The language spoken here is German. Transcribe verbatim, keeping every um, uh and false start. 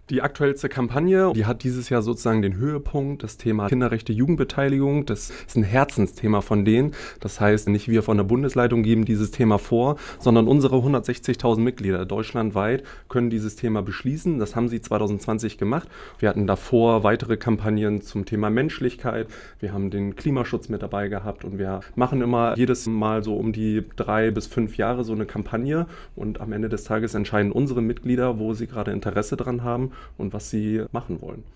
Die aktuellste Kampagne, die hat dieses Jahr sozusagen den Höhepunkt, das Thema Kinderrechte, Jugendbeteiligung. Das ist ein Herzensthema von denen. Das heißt, nicht wir von der Bundesleitung geben dieses Thema vor, sondern unsere hundertsechzigtausend Mitglieder deutschlandweit können dieses Thema beschließen. Das haben sie zwanzig zwanzig gemacht. Wir hatten davor weitere Kampagnen zum Thema Menschlichkeit. Wir haben den Klimaschutz mit dabei gehabt und wir machen immer jedes Mal so um die drei bis fünf Jahre so eine Kampagne und am Ende des Tages entscheiden unsere Mitglieder, wo sie gerade Interesse dran haben und was sie machen wollen.